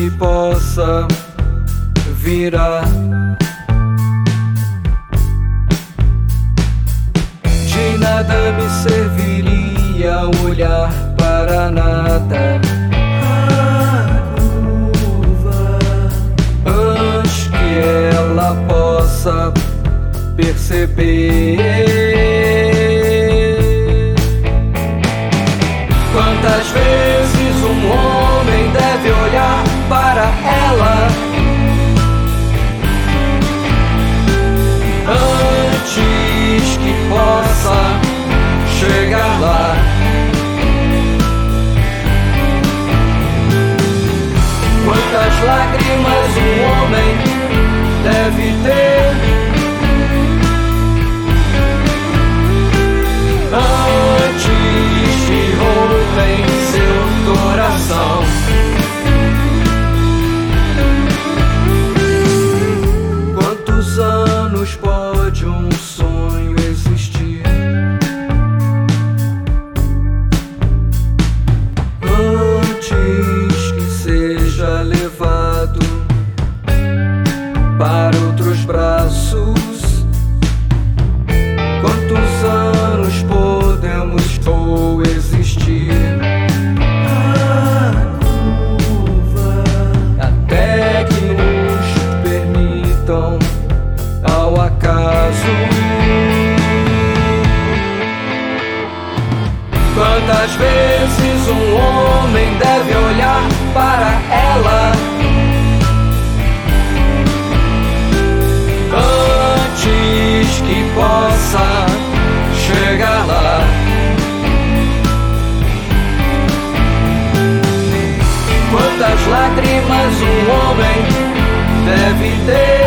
que possa virar. De nada me serviria olhar para nada. Antes que ela possa perceber. Quantas vezes um homem deve olhar para ela antes que possa chegar lá? Quantas lágrimas um homem deve ter antes que roubem seu coração? Quantos anos pode um sonho existir antes que seja levado para outros braços? Quantos anos podemos coexistir até que nos permitam ao acaso? Quantas vezes um homem deve olhar para ela antes que possa chegar lá? Quantas lágrimas um homem deve ter